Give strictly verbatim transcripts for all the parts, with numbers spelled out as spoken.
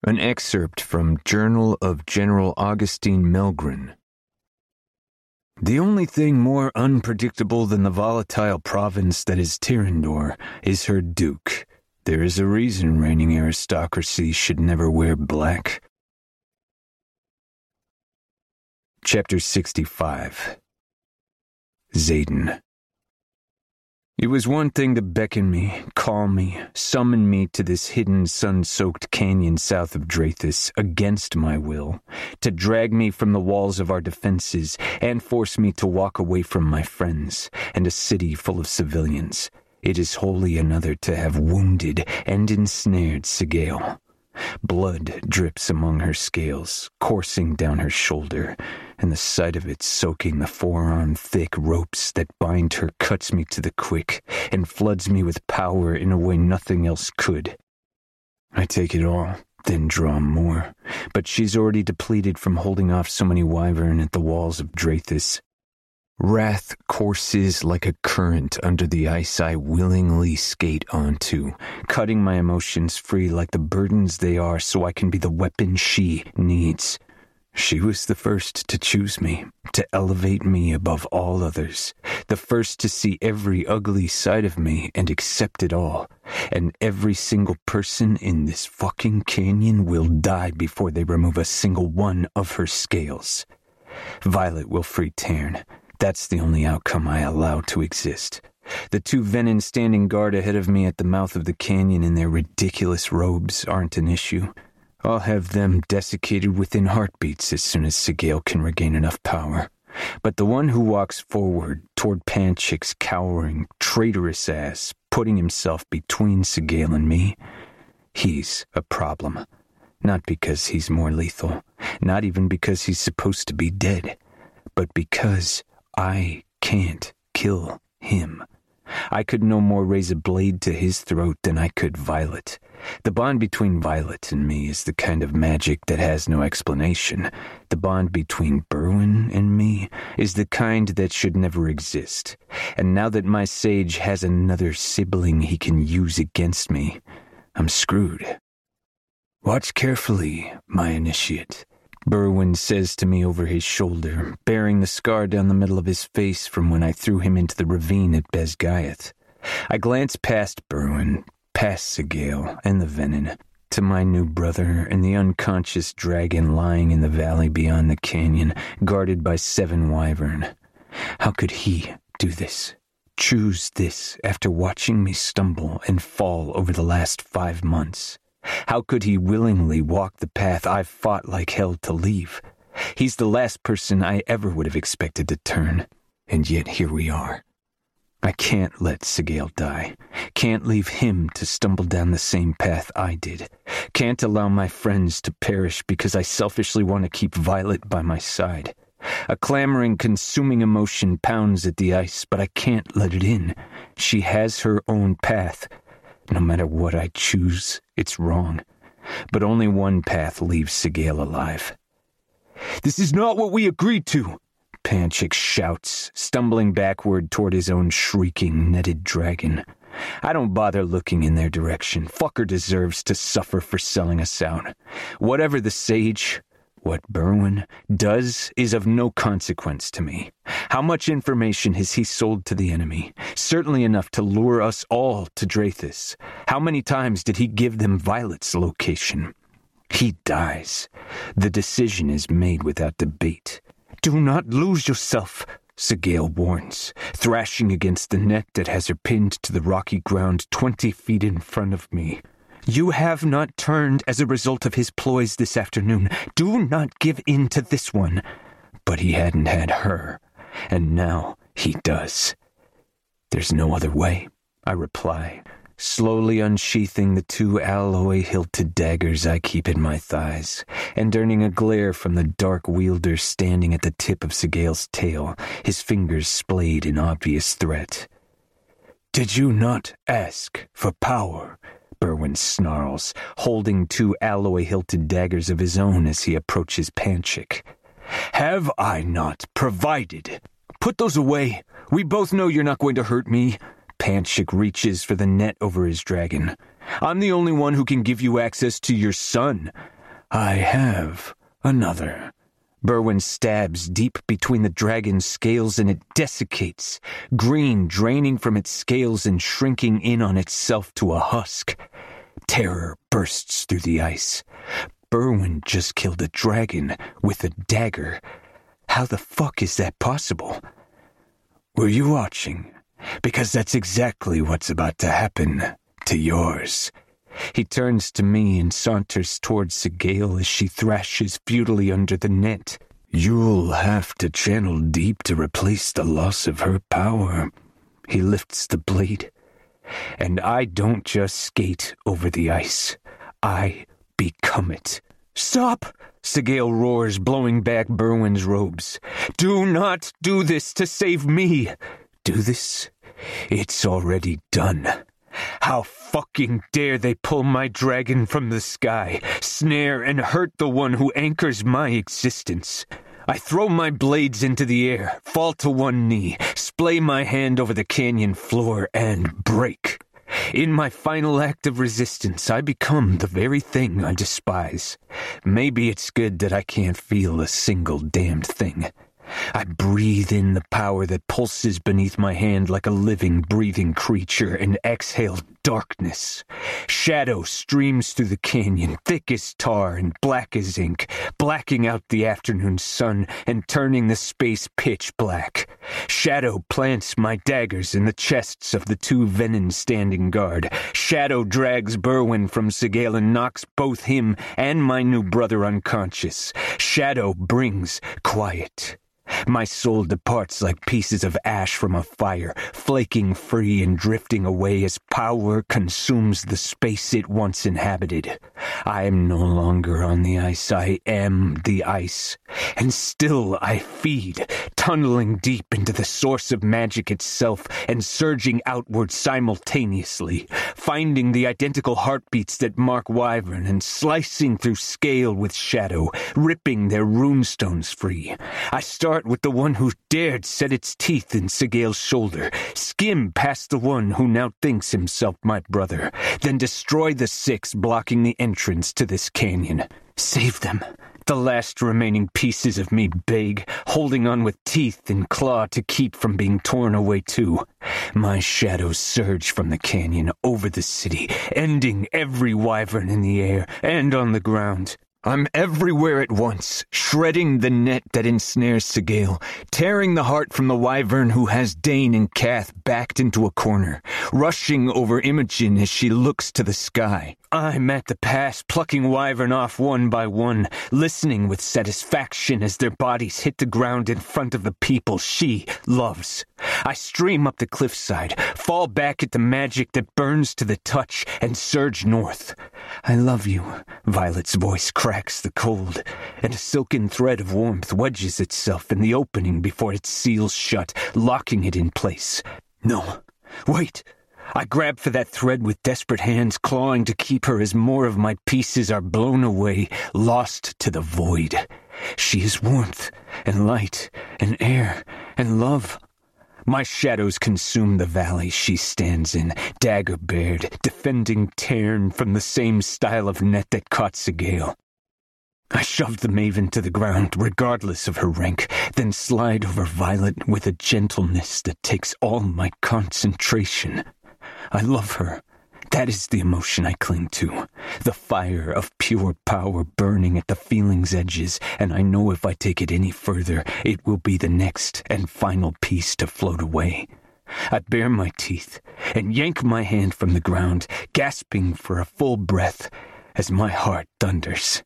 An excerpt from Journal of General Augustine Melgren. The only thing more unpredictable than the volatile province that is Tyrrendor is her duke. There is a reason reigning aristocracy should never wear black. Chapter sixty-five. Xaden. It was one thing to beckon me, call me, summon me to this hidden, sun-soaked canyon south of Drathis against my will, to drag me from the walls of our defenses and force me to walk away from my friends and a city full of civilians. It is wholly another to have wounded and ensnared Sigale. Blood drips among her scales, coursing down her shoulder, and the sight of it soaking the forearm-thick ropes that bind her cuts me to the quick and floods me with power in a way nothing else could. I take it all, then draw more, but she's already depleted from holding off so many wyvern at the walls of Drathis. Wrath courses like a current under the ice I willingly skate onto, cutting my emotions free like the burdens they are so I can be the weapon she needs. She was the first to choose me, to elevate me above all others, the first to see every ugly side of me and accept it all, and every single person in this fucking canyon will die before they remove a single one of her scales. Violet will free Tairn. That's the only outcome I allow to exist. The two Venin standing guard ahead of me at the mouth of the canyon in their ridiculous robes aren't an issue. I'll have them desiccated within heartbeats as soon as Sigale can regain enough power. But the one who walks forward toward Panchik's cowering, traitorous ass, putting himself between Sigale and me, he's a problem. Not because he's more lethal, not even because he's supposed to be dead, but because I can't kill him. I could no more raise a blade to his throat than I could Violet. The bond between Violet and me is the kind of magic that has no explanation. The bond between Berwin and me is the kind that should never exist. And now that my sage has another sibling he can use against me, I'm screwed. Watch carefully, my initiate, Berwin says to me over his shoulder, bearing the scar down the middle of his face from when I threw him into the ravine at Bezgayath. I glance past Berwin, past Sigale and the Venin, to my new brother and the unconscious dragon lying in the valley beyond the canyon, guarded by seven wyvern. How could he do this? Choose this after watching me stumble and fall over the last five months? How could he willingly walk the path I've fought like hell to leave? He's the last person I ever would have expected to turn, and yet here we are. I can't let Sigale die. Can't leave him to stumble down the same path I did. Can't allow my friends to perish because I selfishly want to keep Violet by my side. A clamoring, consuming emotion pounds at the ice, but I can't let it in. She has her own path. No matter what I choose, it's wrong. But only one path leaves Sigale alive. This is not what we agreed to, Panchik shouts, stumbling backward toward his own shrieking, netted dragon. I don't bother looking in their direction. Fucker deserves to suffer for selling us out. Whatever the sage, what Berwin does is of no consequence to me. How much information has he sold to the enemy? Certainly enough to lure us all to Drathis. How many times did he give them Violet's location? He dies. The decision is made without debate. Do not lose yourself, Sigale warns, thrashing against the net that has her pinned to the rocky ground twenty feet in front of me. You have not turned as a result of his ploys this afternoon. Do not give in to this one. But he hadn't had her, and now he does. There's no other way, I reply, slowly unsheathing the two alloy-hilted daggers I keep in my thighs, and earning a glare from the dark wielder standing at the tip of Sigale's tail, his fingers splayed in obvious threat. Did you not ask for power? Berwin snarls, holding two alloy-hilted daggers of his own as he approaches Panchik. Have I not provided? Put those away. We both know you're not going to hurt me. Panchik reaches for the net over his dragon. I'm the only one who can give you access to your son. I have another. Berwin stabs deep between the dragon's scales and it desiccates, green draining from its scales and shrinking in on itself to a husk. Terror bursts through the ice. Berwin just killed a dragon with a dagger. How the fuck is that possible? Were you watching? Because that's exactly what's about to happen to yours. He turns to me and saunters towards Sigale as she thrashes futilely under the net. You'll have to channel deep to replace the loss of her power. He lifts the blade. And I don't just skate over the ice. I become it. Stop! Sigale roars, blowing back Berwin's robes. Do not do this to save me. Do this? It's already done. How fucking dare they pull my dragon from the sky, snare and hurt the one who anchors my existence. I throw my blades into the air, fall to one knee, splay my hand over the canyon floor, and break. In my final act of resistance, I become the very thing I despise. Maybe it's good that I can't feel a single damned thing. I breathe in the power that pulses beneath my hand like a living, breathing creature and exhale darkness. Shadow streams through the canyon, thick as tar and black as ink, blacking out the afternoon sun and turning the space pitch black. Shadow plants my daggers in the chests of the two Venons standing guard. Shadow drags Berwin from Sigale and knocks both him and my new brother unconscious. Shadow brings quiet. My soul departs like pieces of ash from a fire, flaking free and drifting away as power consumes the space it once inhabited. I am no longer on the ice, I am the ice. And still I feed, tunneling deep into the source of magic itself and surging outward simultaneously, finding the identical heartbeats that mark Wyvern and slicing through Scale with Shadow, ripping their runestones free. I start with the one who dared set its teeth in Sigale's shoulder, skim past the one who now thinks himself my brother, then destroy the six blocking the entrance to this canyon. Save them. The last remaining pieces of me beg, holding on with teeth and claw to keep from being torn away too. My shadows surge from the canyon over the city, ending every wyvern in the air and on the ground. I'm everywhere at once, shredding the net that ensnares Sigale, tearing the heart from the wyvern who has Dane and Kath backed into a corner, rushing over Imogen as she looks to the sky. I'm at the pass, plucking wyvern off one by one, listening with satisfaction as their bodies hit the ground in front of the people she loves. I stream up the cliffside, fall back at the magic that burns to the touch, and surge north. I love you, Violet's voice cracks the cold, and a silken thread of warmth wedges itself in the opening before it seals shut, locking it in place. No, wait! I grab for that thread with desperate hands, clawing to keep her as more of my pieces are blown away, lost to the void. She is warmth, and light, and air, and love. My shadows consume the valley she stands in, dagger-bared, defending Tairn from the same style of net that caught Sigale. I shove the maven to the ground, regardless of her rank, then slide over Violet with a gentleness that takes all my concentration. I love her. That is the emotion I cling to. The fire of pure power burning at the feeling's edges, and I know if I take it any further, it will be the next and final piece to float away. I bare my teeth and yank my hand from the ground, gasping for a full breath as my heart thunders.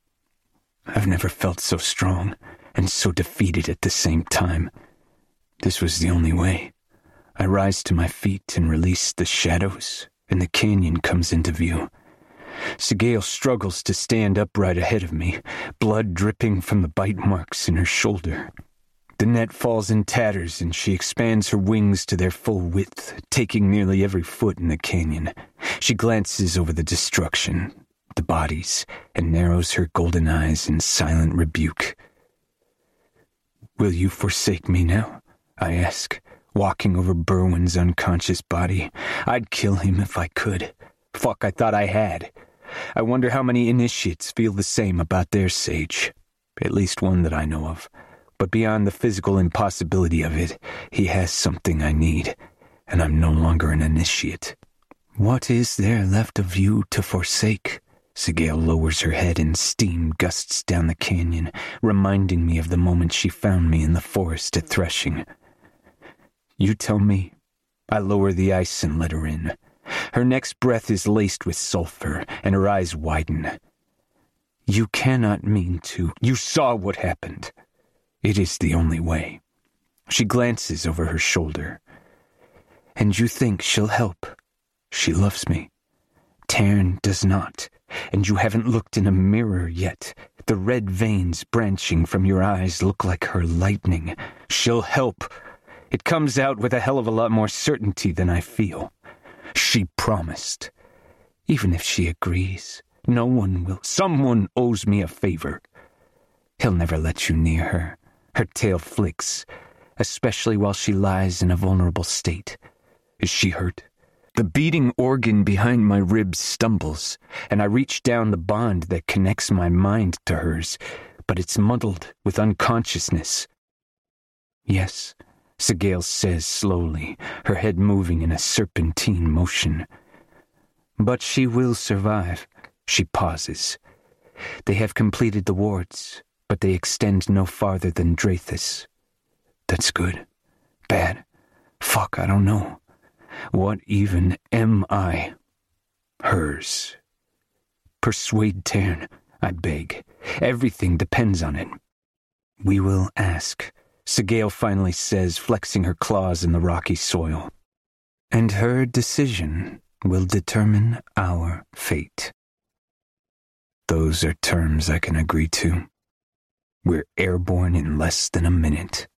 I've never felt so strong and so defeated at the same time. This was the only way. I rise to my feet and release the shadows, and the canyon comes into view. Sigale struggles to stand upright ahead of me, blood dripping from the bite marks in her shoulder. The net falls in tatters, and she expands her wings to their full width, taking nearly every foot in the canyon. She glances over the destruction, the bodies, and narrows her golden eyes in silent rebuke. "Will you forsake me now?" I ask, walking over Berwin's unconscious body. I'd kill him if I could. Fuck, I thought I had. I wonder how many initiates feel the same about their sage. At least one that I know of. But beyond the physical impossibility of it, he has something I need, and I'm no longer an initiate. What is there left of you to forsake? Sigale lowers her head and steam gusts down the canyon, reminding me of the moment she found me in the forest at threshing. You tell me. I lower the ice and let her in. Her next breath is laced with sulfur, and her eyes widen. You cannot mean to. You saw what happened. It is the only way. She glances over her shoulder. And you think she'll help? She loves me. Tern does not, and you haven't looked in a mirror yet. The red veins branching from your eyes look like her lightning. She'll help. It comes out with a hell of a lot more certainty than I feel. She promised. Even if she agrees, no one will. Someone owes me a favor. He'll never let you near her. Her tail flicks, especially while she lies in a vulnerable state. Is she hurt? The beating organ behind my ribs stumbles, and I reach down the bond that connects my mind to hers, but it's muddled with unconsciousness. Yes, Sigale says slowly, her head moving in a serpentine motion. But she will survive. She pauses. They have completed the wards, but they extend no farther than Drathis. That's good. Bad. Fuck, I don't know. What even am I? Hers. Persuade Tern, I beg. Everything depends on it. We will ask, Sigale finally says, flexing her claws in the rocky soil. And her decision will determine our fate. Those are terms I can agree to. We're airborne in less than a minute.